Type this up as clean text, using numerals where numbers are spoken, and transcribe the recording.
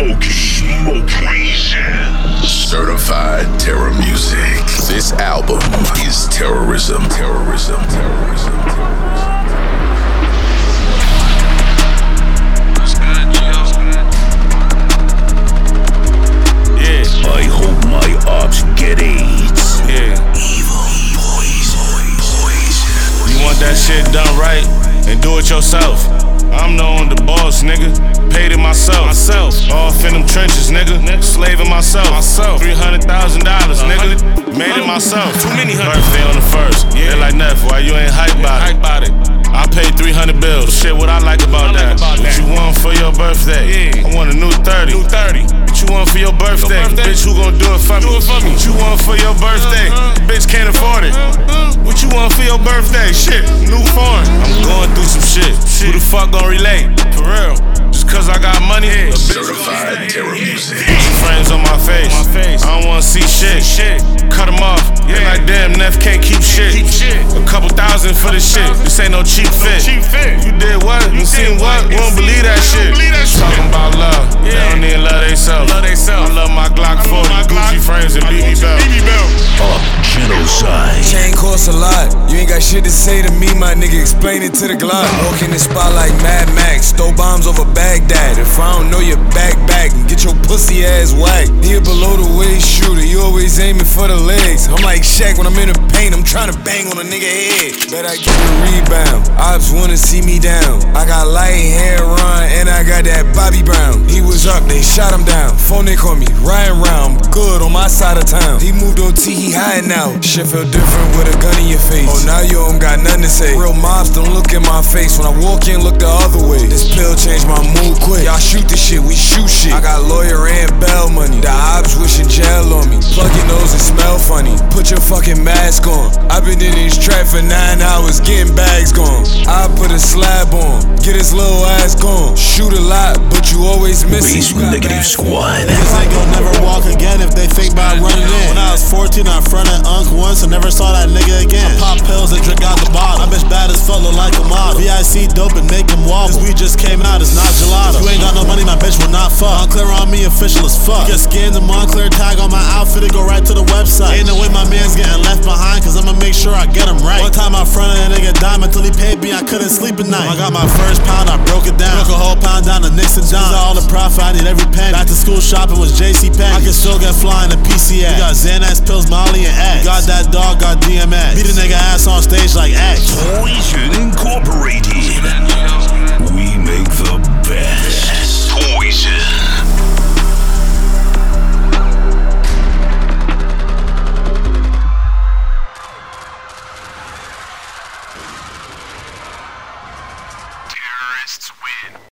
Smoking. Certified terror music. This album is terrorism. I hope my ops get AIDS. Yeah. Evil poison. You want that shit done right, and do it yourself. I'm known the boss, nigga. Paid it myself. Off in them trenches, nigga. Slaving myself. $300,000, nigga. Made it myself. Too many hundreds. Birthday on the first. They're like, Neff, why you ain't hype about it? I paid 300 bills. Shit, what I like about that? What you want for your birthday? I want a new 30. What you want for your birthday? Bitch, who gon' do it for me? What you want for your birthday? Bitch can't afford it. What you want for your birthday? Shit, new foreign. I'm going through some shit. Who the fuck gon' relate? For real. Just cause I got money, a bitch Certified terror music. frames on my face. I don't wanna see shit. Cut them off. They like, damn, Neff can't keep shit. A couple thousand for this shit. This ain't no cheap fit. You did what? You seen what? You don't believe that shit. Talking about love. They don't even love they self. I love my Glock 40, Gucci frames, and BB belt. Genocide. Chain costs a lot. You ain't got shit to say to me, my nigga. Explain it to the Glock. Walk in the spot like Mad Max. Throw bombs over Baghdad. If I don't know your back and get your pussy ass whacked. He a below the waist shooter. You always aiming for the legs. I'm like Shaq when I'm in the paint. I'm trying to bang on a nigga head. Bet I get a rebound. Ops wanna see me down. I got light hair, Ron, and I got that Bobby Brown. He was up, they shot him down. Phone they call me, Ryan Round. Good on my side of town. He moved OT, he hiding now. Shit feel different with a gun in your face. Oh, now you don't got nothing to say. Real mobs don't look in my face. When I walk in, look the other way. This pill changed my mood quick. Y'all shoot the shit, we shoot shit. I got lawyer and bail money. The ops wishing jail on me. Plug your nose and smell funny. Put your fucking mask on. I've been in this trap for 9 hours, getting bags gone. I put a slab on, get his little ass gone. Shoot a lot, but you always miss it. Negative Squad. Niggas ain't gon' never walk again if they think about running in. When I was 14, I fronted Unc once and never saw that nigga again. I pop pills and drink out the bottle. My bitch bad as fuck, look like a model. VIC dope and make him wobble. This weed just came out, it's not gelato. If you ain't got no money, my bitch will not fuck. Moncler on me, official as fuck. You can scan the Moncler tag on my outfit, it go right to the website. Ain't no way my man's getting left behind, cause I'ma make sure I get him right. One time I fronted a nigga dime until he paid me, I couldn't sleep at night. I got my first pound, I broke it down. Broke a whole pound down to Nixon down. All the profit, I need every penny. Back to school shopping was JC Penney. I can still get flying to PCA. We got Xanax pills, Molly and X. Got that dog, got DMX. Beat a nigga ass on stage like X. Poison.